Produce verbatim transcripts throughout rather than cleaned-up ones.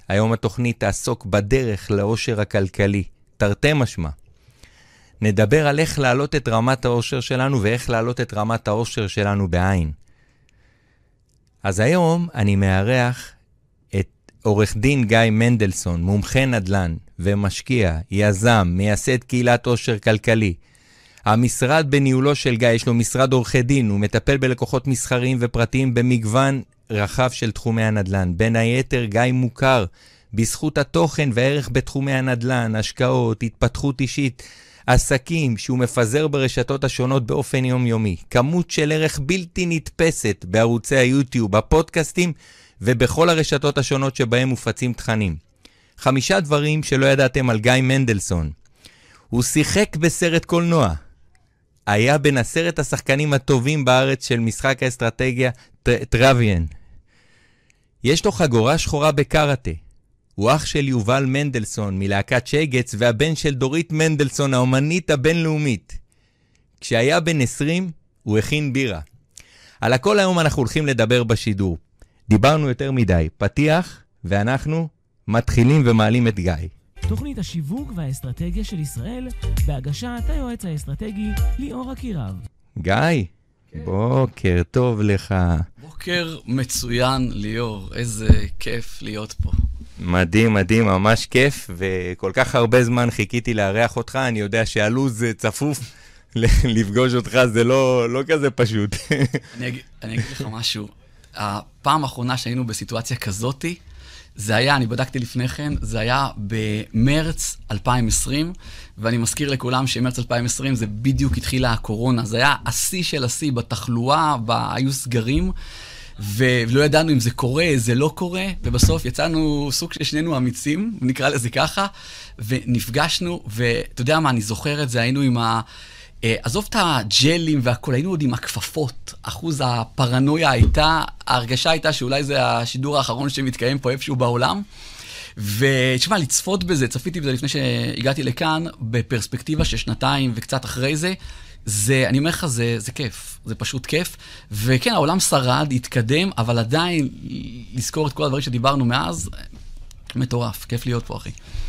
היום התוכנית תעסוק בדרך לאושר הכלכלי, תרתי משמע. נדבר על איך להעלות את רמת האושר שלנו ואיך להעלות את רמת האושר שלנו בעין. אז היום אני מארח את עורך דין גיא מנדלסון, מומחה נדל"ן ומשקיע, יזם, מייסד קהילת אושר כלכלי. המשרד בניהולו של גיא, יש לו משרד עורכי דין, הוא מטפל בלקוחות מסחריים ופרטיים במגוון רחב של תחומי הנדל"ן. בין היתר גיא מוכר בזכות התוכן והערך בתחומי הנדל"ן, השקעות, התפתחות אישית, עסקים שהוא מפזר ברשתות השונות באופן יומיומי. כמות של ערך בלתי נתפסת בערוצי היוטיוב, בפודקאסטים ובכל הרשתות השונות שבהם מופצים תכנים. חמישה דברים שלא ידעתם על גיא מנדלסון. הוא שיחק בסרט קולנוע. היה בין עשרת השחקנים הטובים בארץ של משחק האסטרטגיה טרוויאן. יש לו חגורה שחורה בקראטה. הוא אח של יובל מנדלסון מלהקת שייגץ והבן של דורית מנדלסון, האומנית הבינלאומית. כשהיה בן עשרים הוא הכין בירה. על הכל היום אנחנו הולכים לדבר בשידור. דיברנו יותר מדי, פתיח, ואנחנו מתחילים ומעלים את גיא. תוכנית השיווק והאסטרטגיה של ישראל בהגשת היועץ האסטרטגי ליאור אקירב. גיא, בוקר טוב לך. בוקר מצוין ליאור, איזה כיף להיות פה. מדהים, מדהים, ממש כיף, וכל כך הרבה זמן חיכיתי לארח אותך. אני יודע שהלוז צפוף, לפגוש אותך זה לא, לא כזה פשוט. אני אגיד, אני אגיד לך משהו. הפעם האחרונה שהיינו בסיטואציה כזאתי, זה היה, אני בדקתי לפני כן, זה היה במרץ אלפיים ועשרים, ואני מזכיר לכולם שמרץ אלפיים ועשרים זה בדיוק התחילה הקורונה, זה היה השיא של השיא בתחלואה, היו סגרים, ולא ידענו אם זה קורה, זה לא קורה, ובסוף יצאנו סוג של שנינו אמיצים, נקרא לזה ככה, ונפגשנו, ואתה יודע מה, אני זוכר את זה, היינו עם ה... עזוב את הג'לים והכל, היינו עוד עם הכפפות, אחוז הפרנויה הייתה, ההרגשה הייתה שאולי זה השידור האחרון שמתקיים פה איפשהו בעולם, ותשמע, לצפות בזה, צפיתי בזה לפני שהגעתי לכאן, בפרספקטיבה של שנתיים וקצת אחרי זה, זה, אני אומר לך, זה, זה כיף, זה פשוט כיף, וכן, העולם שרד, התקדם, אבל עדיין לזכור את כל הדברים שדיברנו מאז, מטורף, כיף להיות פה, אחי.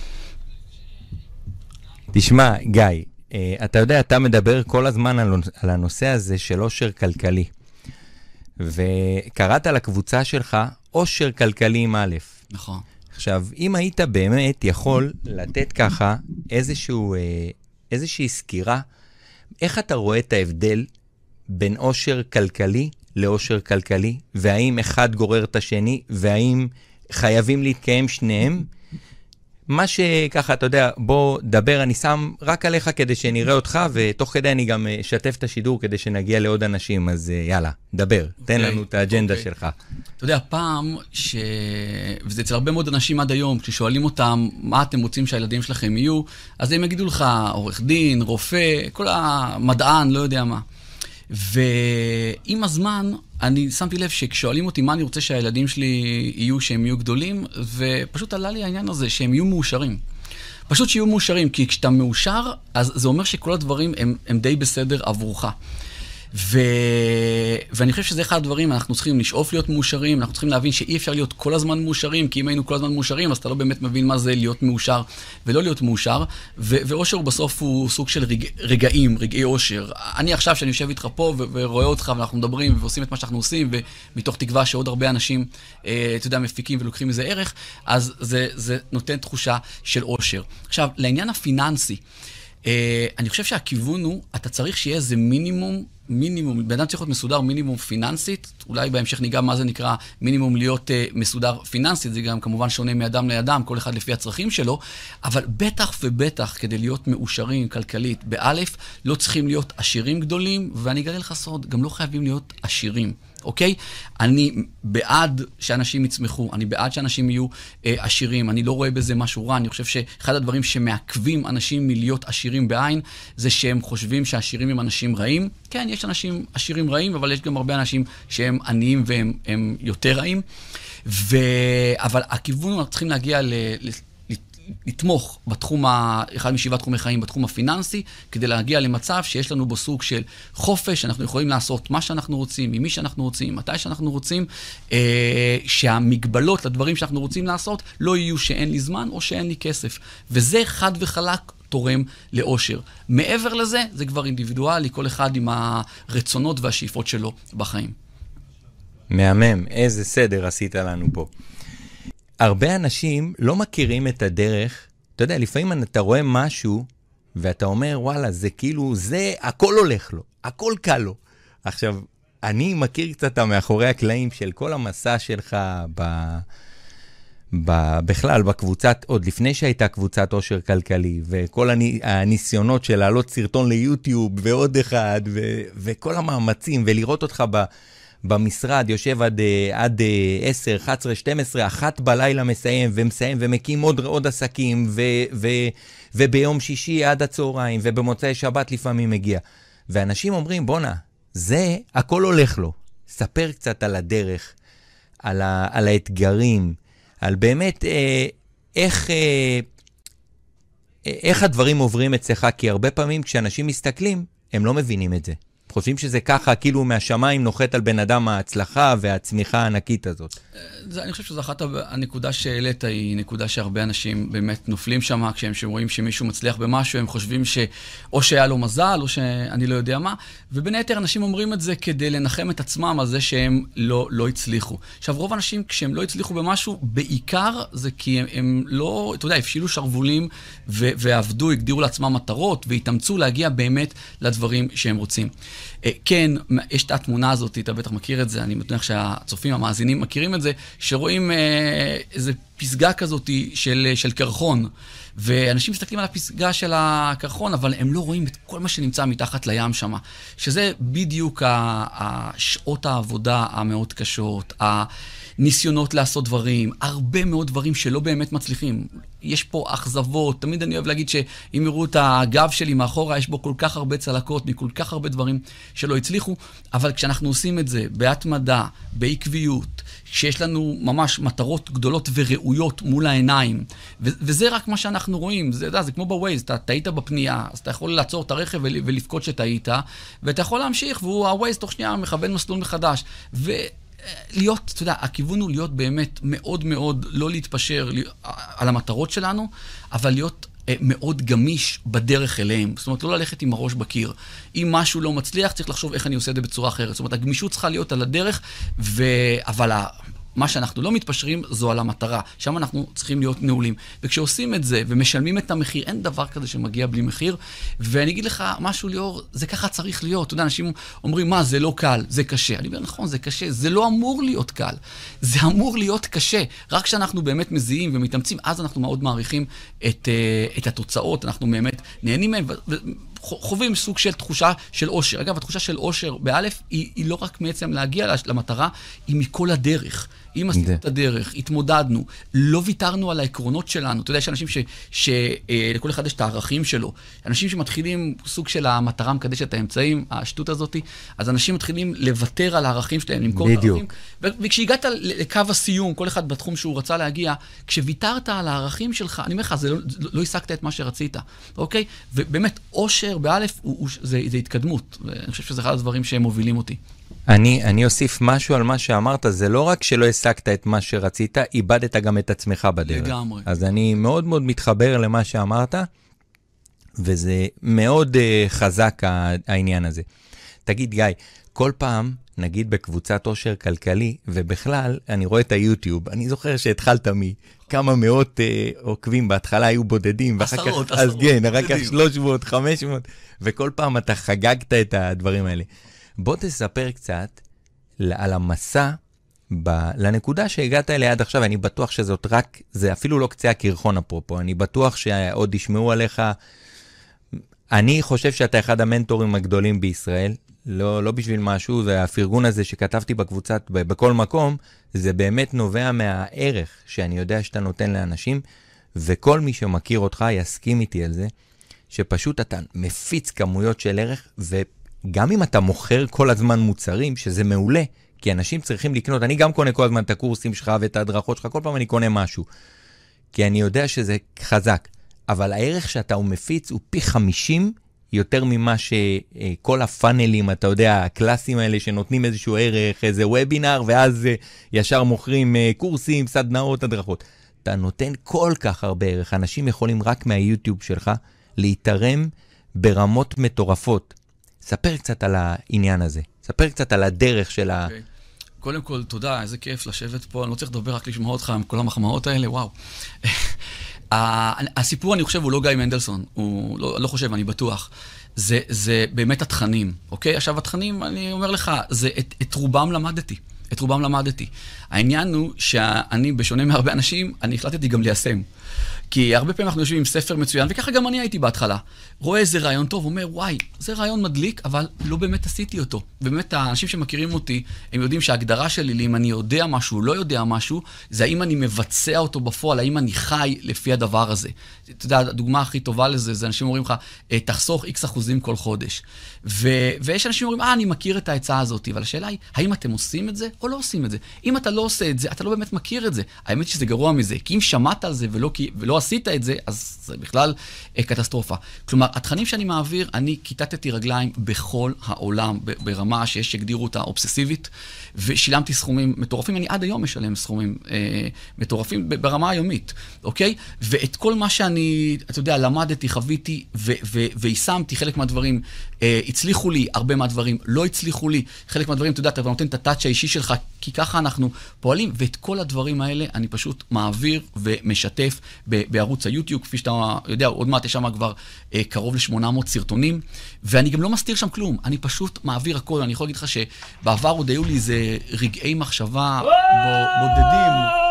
תשמע, גיא, אתה יודע, אתה מדבר כל הזמן על הנושא הזה של אושר כלכלי, וקראת לקבוצה שלך אושר כלכלי עם א'. נכון. עכשיו, אם היית באמת יכול לתת ככה איזשהו, איזושהי סקירה, איך אתה רואה את ההבדל בין אושר כלכלי לאושר כלכלי, והאם אחד גורר את השני, והאם חייבים להתקיים שניהם? מה שככה, אתה יודע, בוא דבר, אני שם רק עליך כדי שנראה אותך, ותוך כדי אני גם אשתף את השידור כדי שנגיע לעוד אנשים, אז יאללה, דבר, okay, תן לנו את האג'נדה okay. שלך. אתה יודע, פעם, ש... וזה אצל הרבה מאוד אנשים עד היום, כששואלים אותם מה אתם רוצים שהילדים שלכם יהיו, אז הם יגידו לך, עורך דין, רופא, כל המדען, לא יודע מה. ועם הזמן, אני שמתי לב שכשואלים אותי מה אני רוצה שהילדים שלי יהיו, שהם יהיו גדולים, ופשוט עלה לי העניין הזה, שהם יהיו מאושרים. פשוט שיהיו מאושרים, כי כשאתה מאושר, אז זה אומר שכל הדברים הם, הם די בסדר עבורך. ו... ואני חושב שזה אחד הדברים, אנחנו צריכים לשאוף להיות מאושרים, אנחנו צריכים להבין שאי אפשר להיות כל הזמן מאושרים, כי אם היינו כל הזמן מאושרים, אז אתה לא באמת מבין מה זה להיות מאושר ולא להיות מאושר, ו... ואושר בסוף הוא סוג של רגע... רגעים, רגעי אושר. אני עכשיו שאני יושב איתך פה ו... ורואה אותך ואנחנו מדברים ועושים את מה שאנחנו עושים, ומתוך תקווה שעוד הרבה אנשים, אה, אתה יודע, מפיקים ולוקחים מזה ערך, אז זה, זה נותן תחושה של אושר. עכשיו, לעניין הפיננסי, אה, אני חושב שהכיוון הוא, אתה צריך שיהיה איזה מינימום, מינימום, בן אדם צריך להיות מסודר מינימום פיננסית, אולי בהמשך ניגע מה זה נקרא מינימום להיות uh, מסודר פיננסית, זה גם כמובן שונה מאדם לאדם, כל אחד לפי הצרכים שלו, אבל בטח ובטח כדי להיות מאושרים כלכלית, באלף, לא צריכים להיות עשירים גדולים, ואני אגלה לך סוד, גם לא חייבים להיות עשירים. אוקיי? אני בעד שאנשים יצמחו, אני בעד שאנשים יהיו אה, עשירים, אני לא רואה בזה משהו רע, אני חושב שאחד הדברים שמעכבים אנשים מלהיות עשירים בעין, זה שהם חושבים שהעשירים הם אנשים רעים. כן, יש אנשים עשירים רעים, אבל יש גם הרבה אנשים שהם עניים והם הם יותר רעים. ו... אבל הכיוון, אנחנו צריכים להגיע ל... ל... לתמוך בתחום, ה... אחד משבעת תחומי חיים בתחום הפיננסי, כדי להגיע למצב שיש לנו בו סוג של חופש, אנחנו יכולים לעשות מה שאנחנו רוצים, ממי שאנחנו רוצים, מתי שאנחנו רוצים, אה, שהמגבלות לדברים שאנחנו רוצים לעשות, לא יהיו שאין לי זמן או שאין לי כסף. וזה חד וחלק תורם לאושר. מעבר לזה, זה כבר אינדיבידואלי, כל אחד עם הרצונות והשאיפות שלו בחיים. מהמם, איזה סדר עשית לנו פה. הרבה אנשים לא מכירים את הדרך, אתה יודע, לפעמים אתה רואה משהו, ואתה אומר, וואלה, זה כאילו, זה, הכל הולך לו, הכל קל לו. עכשיו, אני מכיר קצת מאחורי הקלעים של כל המסע שלך ב... ב... בכלל, בקבוצת, עוד לפני שהייתה קבוצת עושר כלכלי, וכל הניסיונות של לעלות סרטון ליוטיוב, ועוד אחד, ו... וכל המאמצים, ולראות אותך ב... במשרד, יושב עד, עד עשר, אחת עשרה, שתים עשרה, אחת בלילה מסיים, ומסיים, ומקים עוד, עוד עסקים, ו, ו, וביום שישי עד הצהריים, ובמוצאי שבת לפעמים מגיע. ואנשים אומרים, בונה, זה, הכל הולך לו. ספר קצת על הדרך, על, ה, על האתגרים, על באמת אה, איך, אה, איך הדברים עוברים אצלך, כי הרבה פעמים כשאנשים מסתכלים, הם לא מבינים את זה. חושבים שזה ככה, כאילו מהשמיים נוחת על בן אדם ההצלחה והצמיחה הענקית הזאת. זה, אני חושב שזו אחת הנקודה שהעלית, היא נקודה שהרבה אנשים באמת נופלים שם, כשהם רואים שמישהו מצליח במשהו, הם חושבים שאו שהיה לו מזל, או שאני לא יודע מה, ובין היתר אנשים אומרים את זה כדי לנחם את עצמם על זה שהם לא, לא הצליחו. עכשיו, רוב האנשים, כשהם לא הצליחו במשהו, בעיקר זה כי הם, הם לא, אתה יודע, הפשילו שרבולים ו- ועבדו, הגדירו לעצמם מטרות, והתאמצו להגיע באמת לדברים שהם רוצים. כן, יש את התמונה הזאת, אתה בטח מכיר את זה, אני מניח שהצופים, המאזינים מכירים את זה, שרואים איזו פסגה כזאת של, של קרחון, ואנשים מסתכלים על הפסגה של הקרחון, אבל הם לא רואים את כל מה שנמצא מתחת לים שם, שזה בדיוק השעות העבודה המאוד קשות, הניסיונות לעשות דברים, הרבה מאוד דברים שלא באמת מצליחים. יש פה אכזבות, תמיד אני אוהב להגיד שאם יראו את הגב שלי מאחורה, יש בו כל כך הרבה צלקות, מכל כך הרבה דברים שלא הצליחו, אבל כשאנחנו עושים את זה בהתמדה, בעקביות, שיש לנו ממש מטרות גדולות וראויות מול העיניים, ו- וזה רק מה שאנחנו רואים, זה, זה, זה כמו בווייז, אתה טעית בפנייה, אז אתה יכול לעצור את הרכב ול- ולפקוד שטעית, ואתה יכול להמשיך, והוא הווייז תוך שנייה מכוון מסלול מחדש, ו... להיות, אתה יודע, הכיוון הוא להיות באמת מאוד מאוד, לא להתפשר על המטרות שלנו, אבל להיות מאוד גמיש בדרך אליהם. זאת אומרת, לא ללכת עם הראש בקיר. אם משהו לא מצליח, צריך לחשוב איך אני עושה את זה בצורה אחרת. זאת אומרת, הגמישות צריכה להיות על הדרך, ו... אבל מה שאנחנו לא מתפשרים זו על המטרה. שם אנחנו צריכים להיות נעולים. וכשעושים את זה ומשלמים את המחיר, אין דבר כזה שמגיע בלי מחיר. ואני אגיד לך משהו, ליאור, זה ככה צריך להיות. אתה יודע, אנשים אומרים, מה, זה לא קל, זה קשה. אני אומר, נכון, זה קשה. זה לא אמור להיות קל. זה אמור להיות קשה. רק כשאנחנו באמת מזיעים ומתאמצים, אז אנחנו מאוד מעריכים את, את התוצאות. אנחנו באמת נהנים מהם ו... חווים סוג של תחושה של אושר. אגב, התחושה של אושר באלף היא, היא לא רק בעצם להגיע למטרה, היא מכל הדרך. אם עשינו את הדרך, התמודדנו, לא ויתרנו על העקרונות שלנו. אתה יודע, יש אנשים שלכל אחד יש את הערכים שלו. אנשים שמתחילים סוג של המטרה מקדשת את האמצעים, השטות הזאת, אז אנשים מתחילים לוותר על הערכים שלהם, למכור את הערכים. וכשהגעת לקו הסיום, כל אחד בתחום שהוא רצה להגיע, כשוויתרת על הערכים שלך, אני אומר לך, זה לא, לא השגת את מה שרצית. אוקיי? ובאמת, אושר באלף, זה, זה התקדמות. ואני חושב שזה אחד הדברים שהם מובילים אותי. אני, אני אוסיף משהו על מה שאמרת, זה לא רק שלא השגת את מה שרצית, איבדת גם את עצמך בדרך. לגמרי. אז אני מאוד מאוד מתחבר למה שאמרת, וזה מאוד uh, חזק העניין הזה. תגיד גיא, כל פעם, נגיד בקבוצת עושר כלכלי, ובכלל, אני רואה את היוטיוב, אני זוכר שהתחלת מכמה מאות uh, עוקבים, בהתחלה היו בודדים, ואחר עשרות, כך, עשרות, אז כן, אחר כך שלוש מאות, חמש מאות, וכל פעם אתה חגגת את הדברים האלה. בוא תספר קצת על המסע ב... לנקודה שהגעת אליה עד עכשיו. אני בטוח שזאת רק, זה אפילו לא קצה הקרחון אפרופו, אני בטוח שעוד ישמעו עליך. אני חושב שאתה אחד המנטורים הגדולים בישראל, לא, לא בשביל משהו, והפרגון הזה שכתבתי בקבוצת, בכל מקום, זה באמת נובע מהערך שאני יודע שאתה נותן לאנשים, וכל מי שמכיר אותך יסכים איתי על זה, שפשוט אתה מפיץ כמויות של ערך, ו... גם אם אתה מוכר כל הזמן מוצרים, שזה מעולה, כי אנשים צריכים לקנות, אני גם קונה כל הזמן את הקורסים שלך ואת ההדרכות שלך, כל פעם אני קונה משהו. כי אני יודע שזה חזק, אבל הערך שאתה מפיץ הוא פי חמישים יותר ממה שכל הפאנלים, אתה יודע, הקלאסים האלה שנותנים איזשהו ערך, איזה וובינר, ואז ישר מוכרים קורסים, סדנאות, הדרכות. אתה נותן כל כך הרבה ערך. אנשים יכולים רק מהיוטיוב שלך להתערם ברמות מטורפות. ספר קצת על העניין הזה. ספר קצת על הדרך של ה... Okay. קודם כל, תודה, איזה כיף לשבת פה. אני לא צריך לדבר, רק לשמוע אותך עם כל המחמאות האלה, וואו. הסיפור, אני חושב, הוא לא גיא מנדלסון. הוא לא, לא חושב, אני בטוח. זה, זה באמת התכנים, אוקיי? עכשיו, התכנים, אני אומר לך, זה את, את רובם למדתי. את רובם למדתי. העניין הוא שאני, בשונה מהרבה אנשים, אני החלטתי גם ליישם. כי הרבה פעמים אנחנו יושבים עם ספר מצוין, וככה גם אני הייתי בהתחלה. רואה איזה רעיון טוב, אומר, וואי, זה רעיון מדליק, אבל לא באמת עשיתי אותו. ובאמת, האנשים שמכירים אותי, הם יודעים שההגדרה שלי, אם אני יודע משהו, לא יודע משהו, זה האם אני מבצע אותו בפועל, האם אני חי לפי הדבר הזה. אתה יודע, הדוגמה הכי טובה לזה, זה אנשים אומרים לך, תחסוך איקס אחוזים כל חודש. ו- ויש אנשים אומרים, אה, אני מכיר את ההצעה הזאת, אבל השאלה היא, האם אתם עושים את זה או לא עושים את זה? אם אתה לא עושה את זה, אתה לא באמת מכיר את זה. האמת שזה גרוע מזה, כי אם שמעת על זה ולא, ולא עשית את זה, אז זה בכלל קטסטרופה. כלומר, התכנים שאני מעביר, אני כיתתתי רגליים בכל העולם, ברמה שיש שהגדירו אותה אובססיבית, ושילמתי סכומים מטורפים, אני עד היום משלם סכומים אה, מטורפים ברמה היומית, אוקיי? ואת כל מה שאני, אתה יודע, למדתי, חוויתי, ויישמתי חלק מהדברים, אה, הצליחו לי, הרבה מהדברים לא הצליחו לי, חלק מהדברים, אתה יודע, אתה נותן את הטאץ' האישי שלך, כי ככה אנחנו פועלים, ואת כל הדברים האלה אני פשוט מעביר ומשתף בערוץ היוטיוב, כפי שאתה יודע, עוד מעט יש שם כבר אה, קרוב ל-שמונה מאות סרטונים, ואני גם לא מסתיר שם כלום, אני פשוט מעביר הכל. אני יכול להגיד לך שבעבר עוד היו לי איזה רגעי מחשבה בודדים.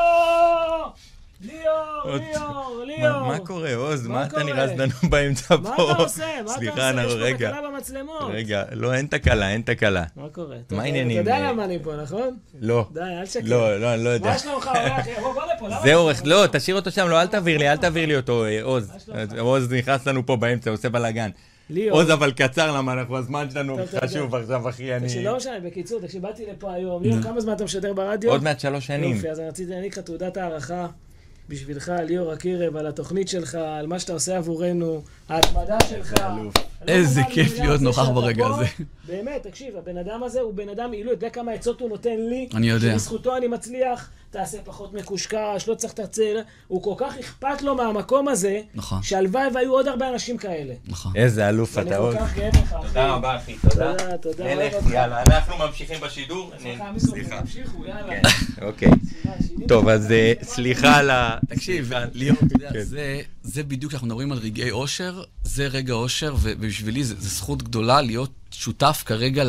ליאור, ליאור, ליאור. מה קורה, עוז? מה אתה נראה זדנו באמצע פה? מה אתה עושה? מה אתה עושה? סליחה, יש פה תקלה במצלמות. רגע, לא, אין תקלה, אין תקלה. מה קורה? מה העניינים? אתה יודע למה אני פה, נכון? לא. די, אל תשקר. לא, לא, אני לא יודע. מה שלומך? בוא, בוא לפה. זה עורך, לא, תשאיר אותו שם, לא, אל תעביר לי, אל תעביר לי אותו, עוז. עוז נכנס לנו פה באמצע, עושה בלגן. עוז, אבל קצר, למה אנחנו, הזמן שלנו חשוב עכשיו, אחי, אני... תקשיב, לא משנה, בקיצור, תקשיב, באתי לפה היום. ליאור, כמה זמן אתה משדר ברדיו? עוד מעט שלוש שנים. יופי, אז אני רציתי להעניק לך תעודת הערכה בשבילך, ליאור הקירב, על התוכנית שלך, על מה שאתה עושה עבורנו, ההתמדה שלך. איזה כיף להיות נוכח ברגע הזה. באמת, תקשיב, הבן אדם הזה הוא בן אדם אילו, אתה יודע כמה עצות הוא נותן לי? אני יודע. שבזכותו אני מצליח, תעשה פחות מקושקש, לא צריך תצל, הוא כל כך אכפת לו מהמקום הזה, נכון. שהלוואי והיו עוד הרבה אנשים כאלה. נכון. איזה אלוף אתה עוד. אני כל כך גאה לך, אחי. תודה רבה, אחי, תודה. תודה, תודה. נלך, יאללה, אנחנו ממשיכים בשידור. סליחה, תמשיכו, יאללה. אוקיי. טוב, אז סליחה על ה... תקשיב, ליאור, אתה יודע, זה בדיוק כשאנחנו מדברים על רגעי אושר, זה רגע אושר, ובשבילי זה זכות גדולה להיות שותף כרגע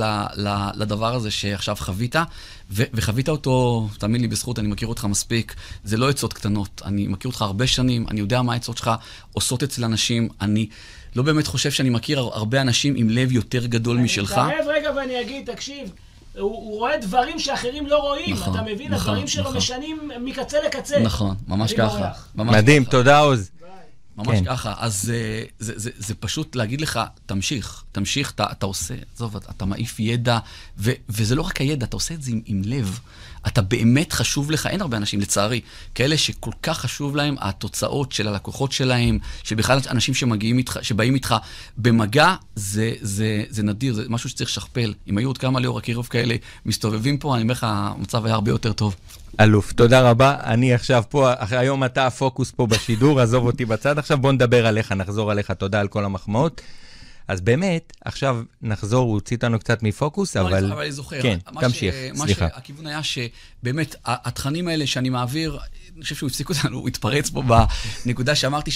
לדבר הזה שעכשיו חווית, וחווית אותו, תאמין לי, בזכות, אני מכיר אותך מספיק, זה לא עצות קטנות, אני מכיר אותך הרבה שנים, אני יודע מה העצות שלך עושות אצל אנשים, אני לא באמת חושב שאני מכיר הרבה אנשים עם לב יותר גדול משלך. אני מתערב רגע ואני אגיד, תקשיב, הוא, הוא רואה דברים שאחרים לא רואים, נכון, אתה מבין? נכון, הדברים שלו נכון. משנים מקצה לקצה. נכון, ממש ככה. ממש מדהים, ככה. תודה עוז. ממש כן. ככה, אז זה, זה, זה, זה פשוט להגיד לך, תמשיך, תמשיך, אתה, אתה עושה, זוב, אתה, אתה מעיף ידע, ו, וזה לא רק הידע, אתה עושה את זה עם, עם לב. אתה באמת חשוב לך, אין הרבה אנשים, לצערי, כאלה שכל כך חשוב להם התוצאות של הלקוחות שלהם, שבכלל אנשים שמגיעים איתך, שבאים איתך במגע, זה, זה, זה נדיר, זה משהו שצריך לשכפל. אם היו עוד כמה ליאור הקירוב כאלה מסתובבים פה, אני אומר לך, המצב היה הרבה יותר טוב. אלוף, תודה רבה. אני עכשיו פה, היום אתה הפוקוס פה בשידור, עזוב אותי בצד. עכשיו בוא נדבר עליך, נחזור עליך, תודה על כל המחמאות. אז באמת, עכשיו נחזור, הוא הוציא אותנו קצת מפוקוס, אבל... אבל אני זוכר. כן, תמשיך, סליחה. הכיוון היה שבאמת, התכנים האלה שאני מעביר, אני חושב שהוא הפסיק אותנו, הוא התפרץ פה בנקודה שאמרתי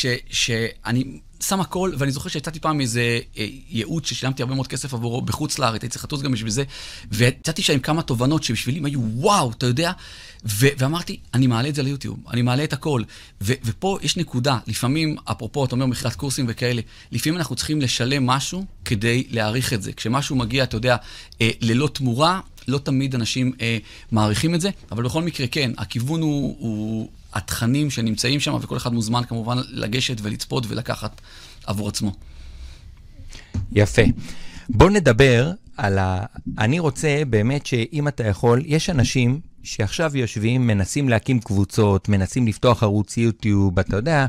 שאני שם הכל, ואני זוכר שהצעתי פעם איזה ייעוד ששילמתי הרבה מאוד כסף עבורו בחוץ לארץ, הייתי צריך לטוס גם בשביל זה, והצעתי שם כמה תובנות שבשבילים היו וואו, אתה יודע, ואמרתי, אני מעלה את זה ליוטיוב, אני מעלה את הכל, ופה יש נקודה, לפעמים, אפרופו, אתה אומר, מכירת קורסים וכאלה, לפעמים אנחנו צריכים לשלם משהו כדי להעריך את זה. כשמשהו מגיע, אתה יודע, ללא תמורה, לא תמיד אנשים מעריכים את זה, אבל בכל מקרה, כן, הכיוון הוא, הוא התכנים שנמצאים שם, וכל אחד מוזמן כמובן לגשת ולצפות ולקחת עבור עצמו. יפה. בוא נדבר על ה... אני רוצה באמת שאם אתה יכול, יש אנשים שעכשיו יושבים, מנסים להקים קבוצות, מנסים לפתוח ערוץ יוטיוב, אתה יודע,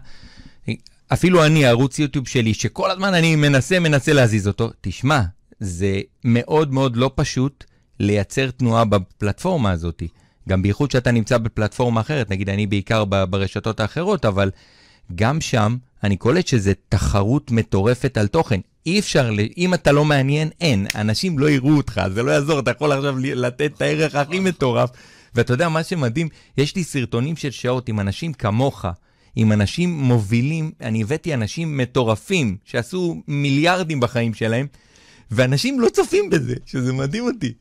אפילו אני, הערוץ יוטיוב שלי, שכל הזמן אני מנסה, מנסה להזיז אותו, תשמע, זה מאוד מאוד לא פשוט לייצר תנועה בפלטפורמה הזאת. גם בייחוד שאתה נמצא בפלטפורמה אחרת, נגיד אני בעיקר ברשתות האחרות, אבל גם שם אני קולט שזה תחרות מטורפת על תוכן. אי אפשר, אם אתה לא מעניין, אין. אנשים לא יראו אותך, זה לא יעזור, אתה יכול עכשיו לתת את הערך הכי מטורף. ואתה יודע מה שמדהים, יש לי סרטונים של שעות עם אנשים כמוך, עם אנשים מובילים, אני הבאתי אנשים מטורפים, שעשו מיליארדים בחיים שלהם, ואנשים לא צופים בזה, שזה מדהים אותי.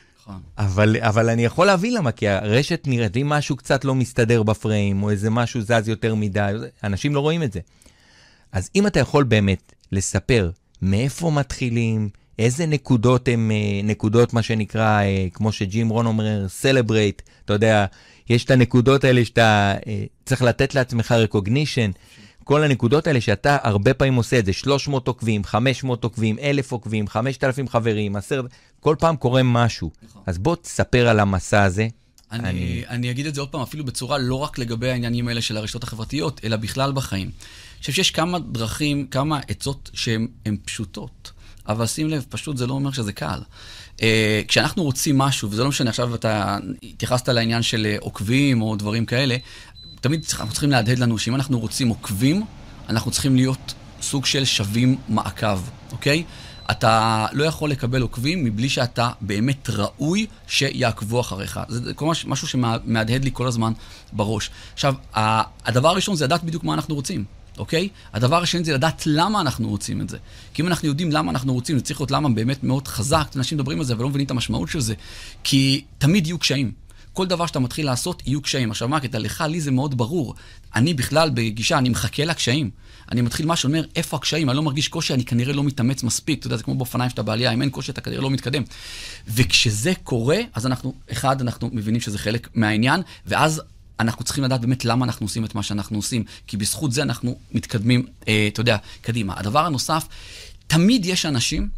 אבל, אבל אני יכול להבין למה, כי הרשת נראית, אם משהו קצת לא מסתדר בפריים, או איזה משהו זז יותר מדי, אנשים לא רואים את זה. אז אם אתה יכול באמת לספר מאיפה מתחילים, איזה נקודות הם, נקודות מה שנקרא, כמו שג'ים רון אומר, celebrate, אתה יודע, יש את הנקודות האלה שאתה צריך לתת לעצמך recognition, כל הנקודות האלה שאתה הרבה פעמים עושה את זה, שלוש מאות עוקבים, חמש מאות עוקבים, אלף עוקבים, חמשת אלפים חברים, עשרת, כל פעם קורה משהו. נכון. אז בוא תספר על המסע הזה. אני, אני... אני אגיד את זה עוד פעם, אפילו בצורה לא רק לגבי העניינים האלה של הרשתות החברתיות, אלא בכלל בחיים. אני חושב שיש כמה דרכים, כמה עצות שהן פשוטות, אבל שים לב, פשוט זה לא אומר שזה קל. Uh, כשאנחנו רוצים משהו, וזה לא משנה, עכשיו אתה התייחסת לעניין של עוקבים או דברים כאלה, תמיד אנחנו צריכים להדהד לנו שאם אנחנו רוצים עוקבים, אנחנו צריכים להיות סוג של שווים מעקב, אוקיי? אתה לא יכול לקבל עוקבים מבלי שאתה באמת ראוי שיעקבו אחריך. זה משהו שמהדהד לי כל הזמן בראש. עכשיו, הדבר הראשון זה לדעת בדיוק מה אנחנו רוצים, אוקיי? הדבר השני זה לדעת למה אנחנו רוצים את זה. כי אם אנחנו יודעים למה אנחנו רוצים, זה צריך להיות למה באמת מאוד חזק. אנשים מדברים על זה ולא מבינים את המשמעות של זה, כי תמיד יהיו קשיים. כל דבר שאתה מתחיל לעשות, יהיו קשיים. עכשיו מה, כתה לך, לי זה מאוד ברור. אני בכלל בגישה, אני מחכה לקשיים. אני מתחיל משהו, אומר, איפה הקשיים? אני לא מרגיש קושי, אני כנראה לא מתאמץ מספיק. אתה יודע, זה כמו באופניים שאתה בעלייה, אם אין קושי, אתה כנראה לא מתקדם. וכשזה קורה, אז אנחנו, אחד, אנחנו מבינים שזה חלק מהעניין, ואז אנחנו צריכים לדעת באמת למה אנחנו עושים את מה שאנחנו עושים, כי בזכות זה אנחנו מתקדמים, אה, אתה יודע, קדימה. הדבר הנוסף, תמיד יש אנשים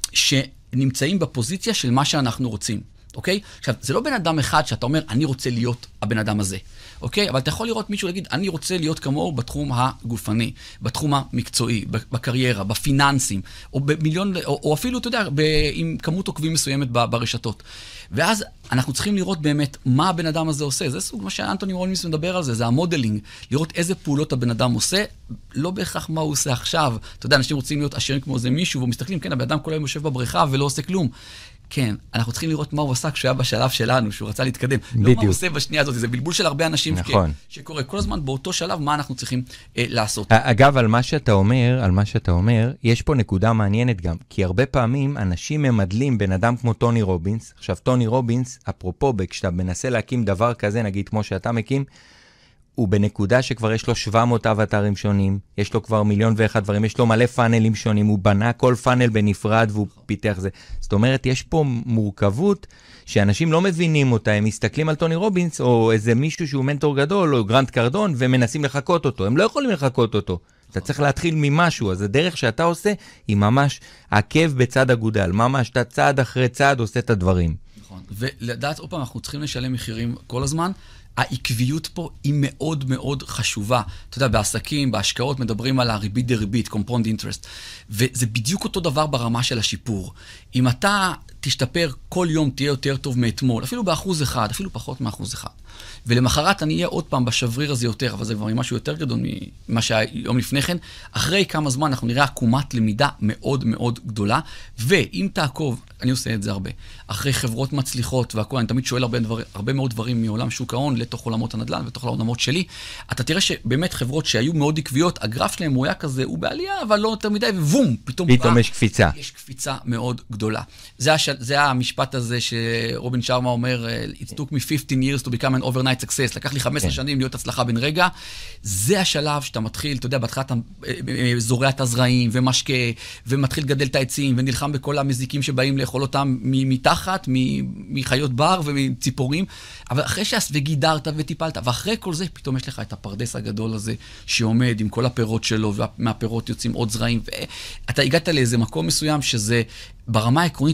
שנמצאים בפוזיציה של מה שאנחנו רוצים. אוקיי? עכשיו, זה לא בן אדם אחד שאתה אומר, אני רוצה להיות הבן אדם הזה. אוקיי? אבל אתה יכול לראות מישהו להגיד, אני רוצה להיות כמוהו בתחום הגופני, בתחום המקצועי, בקריירה, בפיננסים, או במיליון, או, או אפילו, אתה יודע, ב, עם כמות עוקבים מסוימת ברשתות. ואז אנחנו צריכים לראות באמת מה הבן אדם הזה עושה. זה סוג מה שאנטוני רולינס מדבר על זה, זה המודלינג. לראות איזה פעולות הבן אדם עושה, לא בהכרח מה הוא עושה עכשיו. אתה יודע, אנשים רוצים להיות עשירים כמו איזה מישהו, ומסתכלים, כן, הבן אדם כל היום יושב בבריכה ולא עושה כלום. כן, אנחנו צריכים לראות מה הוא עשה כשהוא היה בשלב שלנו, שהוא רצה להתקדם. בדיוק. לא מה הוא עושה בשנייה הזאת, זה בלבול של הרבה אנשים נכון. ש... שקורה כל הזמן באותו שלב, מה אנחנו צריכים אה, לעשות. אגב, על מה שאתה אומר, על מה שאתה אומר, יש פה נקודה מעניינת גם, כי הרבה פעמים אנשים ממדלים בן אדם כמו טוני רובינס. עכשיו, טוני רובינס, אפרופו, כשאתה מנסה להקים דבר כזה, נגיד כמו שאתה מקים, הוא בנקודה שכבר יש לו שבע מאות אבטרים שונים, יש לו כבר מיליון ואחד דברים, יש לו מלא פאנלים שונים, הוא בנה כל פאנל בנפרד והוא פיתח זה. זאת אומרת, יש פה מורכבות שאנשים לא מבינים אותה, הם מסתכלים על טוני רובינס או איזה מישהו שהוא מנטור גדול או גרנט קרדון ומנסים לחכות אותו, הם לא יכולים לחכות אותו. אתה צריך להתחיל ממשהו, אז הדרך שאתה עושה היא ממש עקב בצד אגודל, ממש אתה צעד אחרי צעד עושה את הדברים. נכון, ולדעת, עוד פעם, אנחנו צריכים לשלם מחירים כל הזמן, העקביות פה היא מאוד מאוד חשובה. אתה יודע, בעסקים, בהשקעות מדברים על הריבית דריבית, compound interest, וזה בדיוק אותו דבר ברמה של השיפור. אם אתה תשתפר כל יום תהיה יותר טוב מאתמול, אפילו באחוז אחד, אפילו פחות מאחוז אחד. ולמחרת אני אהיה עוד פעם בשבריר הזה יותר, אבל זה כבר משהו יותר גדול ממה שהיה יום לפני כן. אחרי כמה זמן אנחנו נראה עקומת למידה מאוד מאוד גדולה, ואם תעקוב, אני עושה את זה הרבה, אחרי חברות מצליחות והכל, אני תמיד שואל הרבה, דבר, הרבה מאוד דברים מעולם שוק ההון לתוך עולמות הנדל"ן ותוך העולמות שלי, אתה תראה שבאמת חברות שהיו מאוד עקביות, הגרף שלהם הוא היה כזה, הוא בעלייה, אבל לא יותר מדי, ובום, פתאום, פתאום יש קפיצה. יש קפיצה מאוד גדולה. זה, הש... זה המשפט הזה שרובין שרמה אומר, It took me fifteen years to become an overnight success, לקח לי חמש עשרה שנים להיות הצלחה בן רגע. זה השלב שאתה מתחיל, אתה יודע, בהתחלה אתה זורע את הזרעים ומשקה, ומתחיל לגדל את העצים, ונלחם בכל המזיקים שבאים לאכול אותם מתחת, מחיות בר ומציפורים, אבל אחרי שעש וגידרת וטיפלת, ואחרי כל זה פתאום יש לך את הפרדס הגדול הזה שעומד עם כל הפירות שלו, ומהפירות יוצאים עוד זרעים, ואתה הגעת לאיזה מקום מסוים שזה ברמה העקרונית אי אפשר לעצור.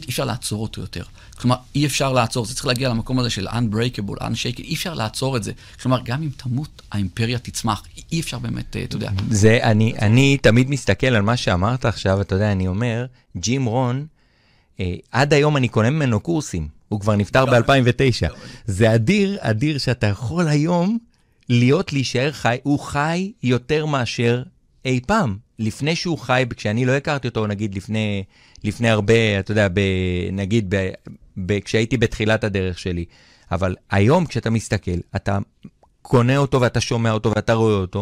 לעצור אותו יותר. כלומר, אי אפשר לעצור, זה צריך להגיע למקום הזה של unbreakable, unshaken, אי אפשר לעצור את זה. כלומר, גם אם תמות, האימפריה תצמח. אי אפשר באמת, אתה יודע. זה, אני, אני תמיד מסתכל על מה שאמרת עכשיו, אתה יודע, אני אומר, ג'ים רון, אה, עד היום אני קונה ממנו קורסים, הוא כבר נפטר ב-אלפיים ותשע. זה אדיר, אדיר שאתה יכול היום להיות, להישאר חי, הוא חי יותר מאשר אי פעם. לפני שהוא חי, כשאני לא הכרתי אותו, נגיד לפני, לפני הרבה, אתה יודע, ב, נגיד ב, ב, כשהייתי בתחילת הדרך שלי. אבל היום כשאתה מסתכל, אתה קונה אותו ואתה שומע אותו ואתה רואה אותו,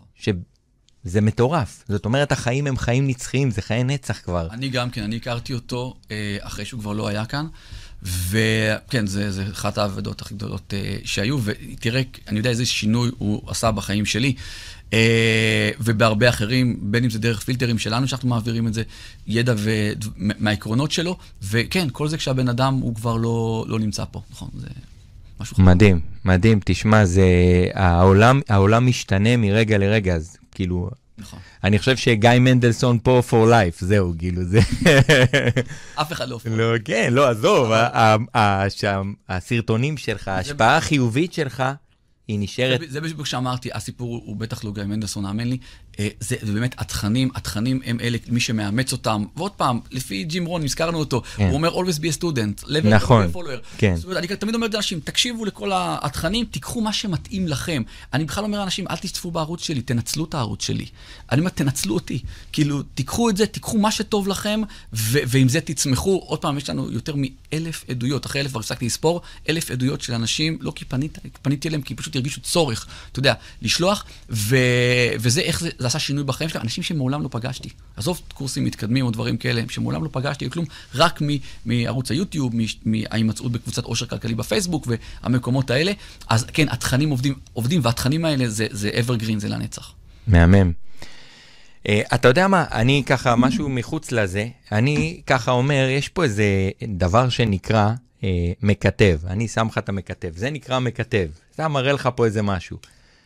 שזה מטורף. זאת אומרת, החיים הם חיים נצחיים, זה חיי נצח כבר. אני גם כן, אני הכרתי אותו אחרי שהוא כבר לא היה כאן, וכן, זה, זה אחת העבודות הכי גדולות שהיו, ותראה, אני יודע איזה שינוי הוא עשה בחיים שלי, ובהרבה אחרים, בין אם זה דרך פילטרים שלנו, שאנחנו מעבירים את זה, ידע מהעקרונות שלו, וכן, כל זה כשהבן אדם הוא כבר לא, לא נמצא פה, נכון? זה משהו חשוב. מדהים, מדהים, תשמע, זה, העולם, העולם משתנה מרגע לרגע, אז כאילו, נכון. אני חושב שגיא מנדלסון פה for life, זהו, כאילו, זה... אף אחד לא... לא, כן, לא, עזוב, הסרטונים שלך, ההשפעה החיובית שלך, היא נשארת... זה בדיוק שאמרתי, הסיפור הוא בטח לא גיא מנדלסון, האמן לי, זה באמת התכנים, התכנים הם אלה, מי שמאמץ אותם, ועוד פעם, לפי ג'ים רון, הזכרנו אותו, הוא אומר, always be a student, נכון, כן. זאת אומרת, אני תמיד אומר לאנשים, תקשיבו לכל התכנים, תיקחו מה שמתאים לכם. אני בכלל אומר לאנשים, אל תשתפו בערוץ שלי, תנצלו את הערוץ שלי. אני אומר, תנצלו אותי. כאילו, תיקחו את זה, תיקחו מה שטוב לכם, ועם זה תצמחו. עוד פעם, יש לנו יותר מאלף עדויות, אחרי אלף כבר הפסקתי לספור, אלף עדויות של אנשים, לא כי פניתי אליהם, כי פשוט הרגישו צורך, אתה יודע, לשלוח, וזה איך זה, זה עשה שינוי בחיים שלהם, אנשים שמעולם לא פגשתי. עזוב קורסים מתקדמים או דברים כאלה, שמעולם לא פגשתי, כלום, רק מערוץ היוטיוב, מההימצאות בקבוצת עושר כלכלי בפייסבוק והמקומות האלה. אז כן, התכנים עובדים, עובדים, והתכנים האלה זה, זה evergreen, זה לנצח. מהמם. Uh, אתה יודע מה, אני ככה, משהו מחוץ לזה, אני ככה אומר, יש פה איזה דבר שנקרא uh, מקטב. אני שם לך את המקטב. זה נקרא מקטב. זה מראה לך פה איזה משהו.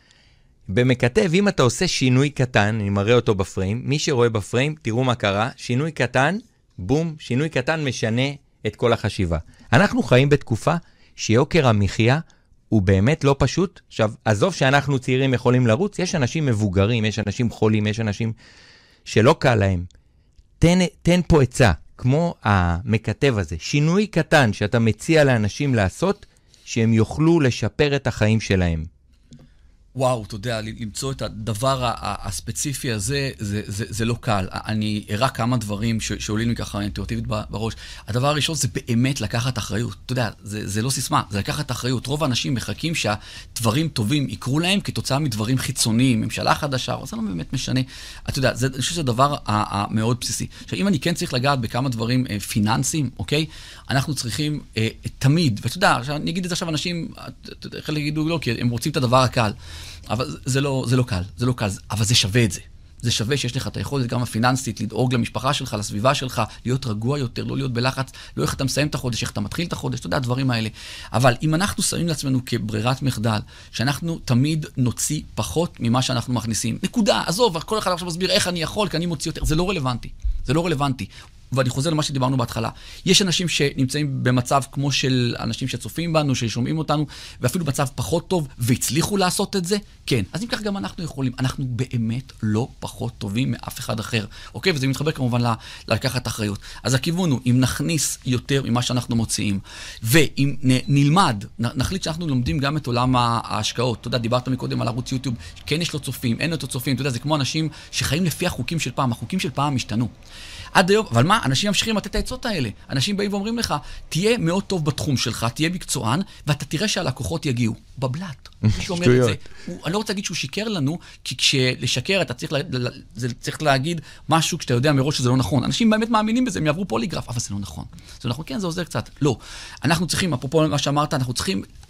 במקטב, אם אתה עושה שינוי קטן, אני מראה אותו בפריים, מי שרואה בפריים, תראו מה קרה, שינוי קטן, בום, שינוי קטן משנה את כל החשיבה. אנחנו חיים בתקופה שיוקר המחיה הוא באמת לא פשוט. עכשיו, עזוב שאנחנו צעירים יכולים לרוץ, יש אנשים מבוגרים, יש אנשים חולים, יש אנשים שלא קל להם. תן, תן פה עצה, כמו המקטב הזה, שינוי קטן שאתה מציע לאנשים לעשות, שהם יוכלו לשפר את החיים שלהם. וואו, אתה יודע, למצוא את הדבר הספציפי הזה, זה, זה, זה לא קל. אני אראה כמה דברים שעולים לי ככה אינטואיטיבית בראש. הדבר הראשון זה באמת לקחת אחריות. אתה יודע, זה, זה לא סיסמה, זה לקחת אחריות. רוב האנשים מחכים שהדברים טובים יקרו להם כתוצאה מדברים חיצוניים, ממשלה חדשה, אבל זה לא באמת משנה. אתה יודע, זה, אני חושב שזה דבר המאוד בסיסי. עכשיו, אם אני כן צריך לגעת בכמה דברים פיננסיים, אוקיי? אנחנו צריכים אה, תמיד, ואתה יודע, אני אגיד את זה עכשיו, אנשים, חלק יגידו לא, כי הם רוצים את הדבר הקל. אבל זה לא, זה לא קל, זה לא קל, אבל זה שווה את זה. זה שווה שיש לך את היכולת גם הפיננסית, לדאוג למשפחה שלך, לסביבה שלך, להיות רגוע יותר, לא להיות בלחץ, לא איך אתה מסיים את החודש, איך אתה מתחיל את החודש, אתה יודע, הדברים האלה. אבל אם אנחנו שמים לעצמנו כברירת מחדל, שאנחנו תמיד נוציא פחות ממה שאנחנו מכניסים, נקודה, עזוב, כל אחד עכשיו מסביר איך אני יכול, כי אני מוציא יותר, זה לא רלוונטי, זה לא רלוונטי. ואני חוזר למה שדיברנו בהתחלה. יש אנשים שנמצאים במצב כמו של אנשים שצופים בנו, ששומעים אותנו, ואפילו מצב פחות טוב, והצליחו לעשות את זה, כן. אז אם כך גם אנחנו יכולים, אנחנו באמת לא פחות טובים מאף אחד אחר. אוקיי? וזה מתחבר כמובן לקחת אחריות. אז הכיוון הוא, אם נכניס יותר ממה שאנחנו מוציאים, ואם נלמד, נחליט שאנחנו לומדים גם את עולם ההשקעות. אתה יודע, דיברת מקודם על ערוץ יוטיוב, כן יש לו צופים, אין לו צופים. אתה יודע, זה כמו אנשים שחיים לפי החוקים של פעם. החוקים של פעם השתנו. עד היום, אבל מה? אנשים ממשיכים לתת את העצות האלה. אנשים באים ואומרים לך, תהיה מאוד טוב בתחום שלך, תהיה מקצוען, ואתה תראה שהלקוחות יגיעו. בבלט. מישהו אומר את זה. הוא, אני לא רוצה להגיד שהוא שיקר לנו, כי כשלשקר אתה צריך, לה, זה, צריך להגיד משהו כשאתה יודע מראש שזה לא נכון. אנשים באמת מאמינים בזה, הם יעברו פוליגרף, אבל זה לא נכון. זה נכון, כן, זה עוזר קצת. לא. אנחנו צריכים, אפרופו מה שאמרת, אנחנו צריכים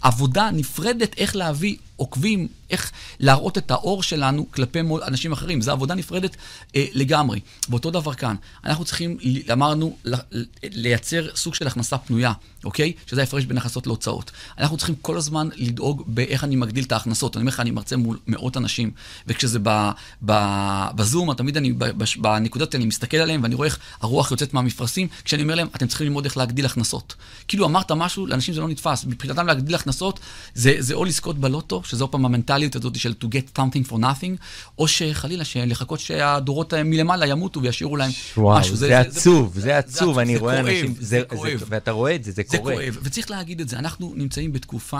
עבודה נפרדת איך להביא עוקבים, איך להראות את האור שלנו כלפי אנשים אחרים. זו עבודה נפרדת אה, לגמרי. ואותו דבר כאן. אנחנו צריכים, אמרנו, לייצר סוג של הכנסה פנויה, אוקיי? שזה ההפרש בין הכנסות להוצאות. אנחנו צריכים כל הזמן לדאוג באיך אני מגדיל את ההכנסות. אני אומר לך, אני מרצה מול מאות אנשים, וכשזה ב, ב, בזום, תמיד אני, בנקודות אני מסתכל עליהם, ואני רואה איך הרוח יוצאת מהמפרסים, כשאני אומר להם, אתם צריכים ללמוד איך להגדיל הכנסות. כאילו אמרת משהו, לאנשים זה לא נתפס. מבחינתם להגדיל הכנסות, זה, זה או לזכות בלוטו, שזו פעם המנטליות הזאת של to get something for nothing, או שחלילה, לחכות שהדורות מלמעלה ימותו וישאירו להם וואו, משהו. זה, זה, זה עצוב, זה, זה עצוב, אני רואה אנשים, זה, זה כואב. זה, ואתה רואה את זה, זה, זה קורה. כואב, וצריך להגיד את זה, אנחנו נמצאים בתקופה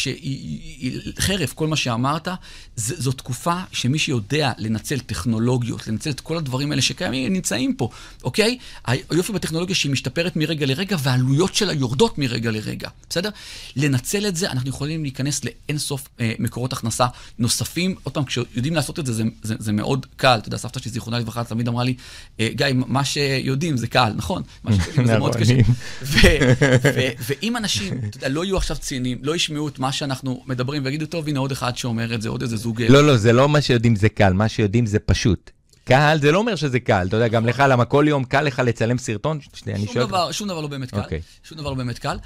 שחרף כל מה שאמרת, זו תקופה שמי שיודע לנצל טכנולוגיות, לנצל את כל הדברים האלה שקיימים, נמצאים פה, אוקיי? היופי בטכנולוגיה שהיא משתפרת מרגע לרגע, והעלויות שלה יורדות מרגע לרגע, בסדר? לנצל את זה, אנחנו יכולים להיכנס לאינסוף אה, מקורות הכנסה נוספים. עוד פעם, כשיודעים לעשות את זה, זה, זה, זה מאוד קל. אתה יודע, סבתא שלי זיכרונה לברכה תמיד אמרה לי, אה, גיא, מה שיודעים זה קל, נכון? מה שיודעים זה מאוד קשה. ו, ו, ואם אנשים, אתה יודע, לא יהיו עכשיו ציינים, לא ישמעו את מה שאנחנו מדברים, ויגידו, טוב, הנה עוד אחד שאומר את זה, עוד איזה זוג... לא, לא, זה לא מה שיודעים זה קל, מה שיודעים זה פשוט. קל, זה לא אומר שזה קל, אתה יודע, גם לך, למה כל יום קל לך לצלם סרטון? שום דבר לא באמת קל, שום דבר לא באמת קל.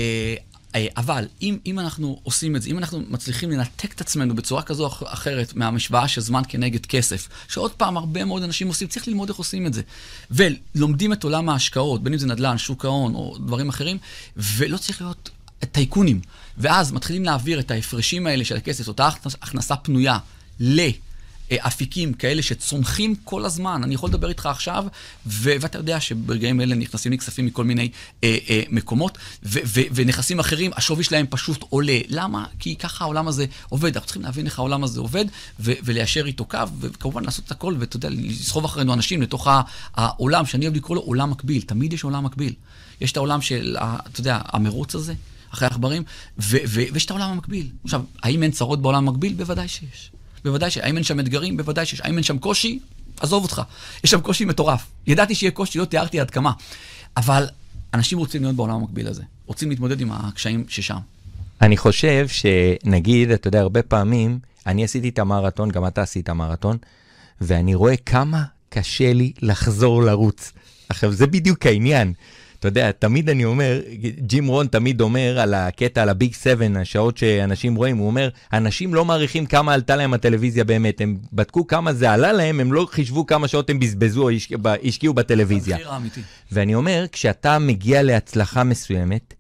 אבל אם, אם אנחנו עושים את זה, אם אנחנו מצליחים לנתק את עצמנו בצורה כזו או אחרת מהמשוואה של זמן כנגד כסף, שעוד פעם הרבה מאוד אנשים עושים, צריך ללמוד איך עושים את זה. ולומדים את עולם ההשקעות, בין אם זה נדל"ן, שוק ההון או דברים אחרים, ולא צריך להיות טייקונים. ואז מתחילים להעביר את ההפרשים האלה של הכסף, אותה הכנסה פנויה ל... אפיקים כאלה שצומחים כל הזמן. אני יכול לדבר איתך עכשיו, ו- ואתה יודע שברגעים האלה נכנסים לי כספים מכל מיני אה, אה, מקומות, ו- ו- ונכסים אחרים, השווי שלהם פשוט עולה. למה? כי ככה העולם הזה עובד. אנחנו צריכים להבין איך העולם הזה עובד, ו- וליישר איתו קו, וכמובן לעשות את הכל, ואתה יודע, לסחוב אחרינו אנשים לתוך העולם, שאני אוהב לקרוא לו עולם מקביל. תמיד יש עולם מקביל. יש את העולם של, אתה יודע, המרוץ הזה, אחרי העכברים, ו- ו- ויש את העולם המקביל. עכשיו, האם אין צרות בעולם המקביל? בוודאי שיש. בוודאי שהאם אין שם אתגרים, בוודאי שיש. האם אין שם קושי? עזוב אותך. יש שם קושי מטורף. ידעתי שיהיה קושי, לא תיארתי עד כמה. אבל אנשים רוצים להיות בעולם המקביל הזה. רוצים להתמודד עם הקשיים ששם. אני חושב שנגיד, אתה יודע, הרבה פעמים, אני עשיתי את המרתון, גם אתה עשית המרתון, ואני רואה כמה קשה לי לחזור לרוץ. עכשיו, זה בדיוק העניין. אתה יודע, תמיד אני אומר, ג'ים רון תמיד אומר על הקטע, על הביג סבן, השעות שאנשים רואים, הוא אומר, אנשים לא מעריכים כמה עלתה להם הטלוויזיה באמת, הם בדקו כמה זה עלה להם, הם לא חישבו כמה שעות הם בזבזו או השקיעו בטלוויזיה. זה המחיר האמיתי. ואני אומר, כשאתה מגיע להצלחה מסוימת,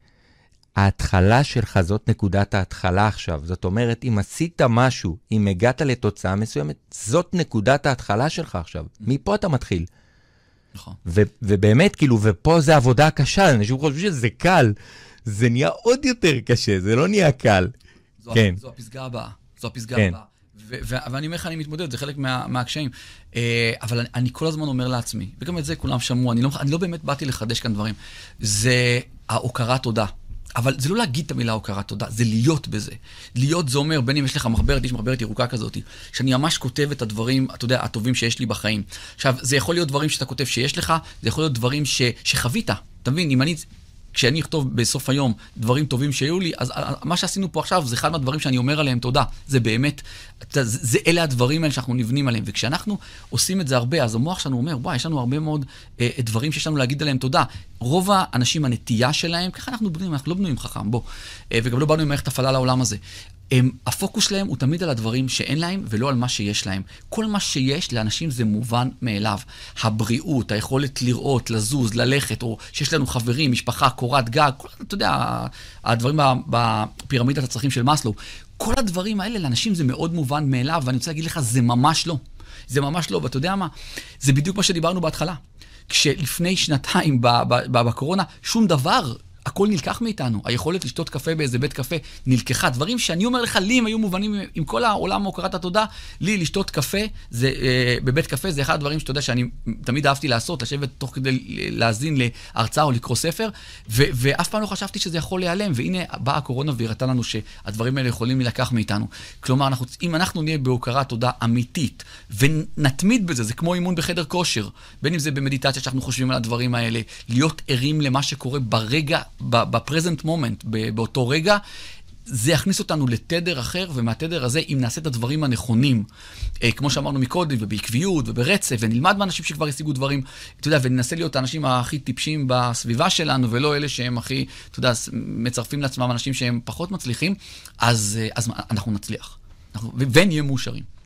ההתחלה שלך זאת נקודת ההתחלה עכשיו. זאת אומרת, אם עשית משהו, אם הגעת לתוצאה מסוימת, זאת נקודת ההתחלה שלך עכשיו. מפה אתה מתחיל. נכון. ו- ובאמת, כאילו, ופה זה עבודה קשה, אנשים חושבים שזה קל, זה נהיה עוד יותר קשה, זה לא נהיה קל. זו, כן. זו הפסגה הבאה, זו הפסגה כן. הבאה. ו- ו- ואני אומר לך, אני מתמודד, זה חלק מה- מהקשיים. Uh, אבל אני, אני כל הזמן אומר לעצמי, וגם את זה כולם שמעו, אני לא, אני לא באמת באתי לחדש כאן דברים, זה ההוקרת תודה. אבל זה לא להגיד את המילה הוקרת תודה, זה להיות בזה. להיות זה אומר, בין אם יש לך מחברת, יש מחברת ירוקה כזאת, שאני ממש כותב את הדברים, אתה יודע, הטובים שיש לי בחיים. עכשיו, זה יכול להיות דברים שאתה כותב שיש לך, זה יכול להיות דברים ש, שחווית. אתה מבין, אם אני, כשאני אכתוב בסוף היום דברים טובים שהיו לי, אז מה שעשינו פה עכשיו זה אחד מהדברים שאני אומר עליהם תודה. זה באמת, זה, זה אלה הדברים האלה שאנחנו נבנים עליהם. וכשאנחנו עושים את זה הרבה, אז המוח שלנו אומר, וואי, יש לנו הרבה מאוד אה, דברים שיש לנו להגיד עליהם תודה. רוב האנשים, הנטייה שלהם, ככה אנחנו בנויים, אנחנו לא בנויים חכם, בוא. אה, וגם לא באנו עם מערכת הפעלה לעולם הזה. הם, הפוקוס שלהם הוא תמיד על הדברים שאין להם ולא על מה שיש להם. כל מה שיש לאנשים זה מובן מאליו. הבריאות, היכולת לראות, לזוז, ללכת, או שיש לנו חברים, משפחה, קורת גג, כל, אתה יודע, הדברים בפירמידת הצרכים של מאסלו, כל הדברים האלה לאנשים זה מאוד מובן מאליו, ואני רוצה להגיד לך, זה ממש לא. זה ממש לא, ואתה יודע מה? זה בדיוק מה שדיברנו בהתחלה. כשלפני שנתיים בקורונה, שום דבר, הכל נלקח מאיתנו. היכולת לשתות קפה באיזה בית קפה נלקחה. דברים שאני אומר לך, לי הם היו מובנים עם כל העולם הוקרת התודה, לי לשתות קפה זה, אה, בבית קפה זה אחד הדברים שאתה יודע שאני תמיד אהבתי לעשות, לשבת תוך כדי להזין להרצאה או לקרוא ספר, ו- ואף פעם לא חשבתי שזה יכול להיעלם, והנה באה הקורונה והראתה לנו שהדברים האלה יכולים ללקח מאיתנו. כלומר, אנחנו, אם אנחנו נהיה בהוקרת תודה אמיתית, ונתמיד בזה, זה כמו אימון בחדר כושר, בין אם זה במדיטציה שאנחנו חושבים על הדברים האלה, להיות ערים למה שקורה ברגע בפרזנט מומנט, באותו רגע, זה יכניס אותנו לתדר אחר, ומהתדר הזה, אם נעשה את הדברים הנכונים, אה, כמו שאמרנו מקודם, ובעקביות, וברצף, ונלמד מאנשים שכבר השיגו דברים, אתה יודע, וננסה להיות האנשים הכי טיפשים בסביבה שלנו, ולא אלה שהם הכי, אתה יודע, מצרפים לעצמם אנשים שהם פחות מצליחים, אז, אז אנחנו נצליח. אנחנו, ונהיה מאושרים.